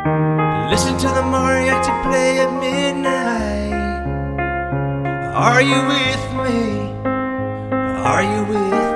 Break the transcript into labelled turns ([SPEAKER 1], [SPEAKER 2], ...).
[SPEAKER 1] Listen to the mariachi play at midnight. Are you with me? Are you with me?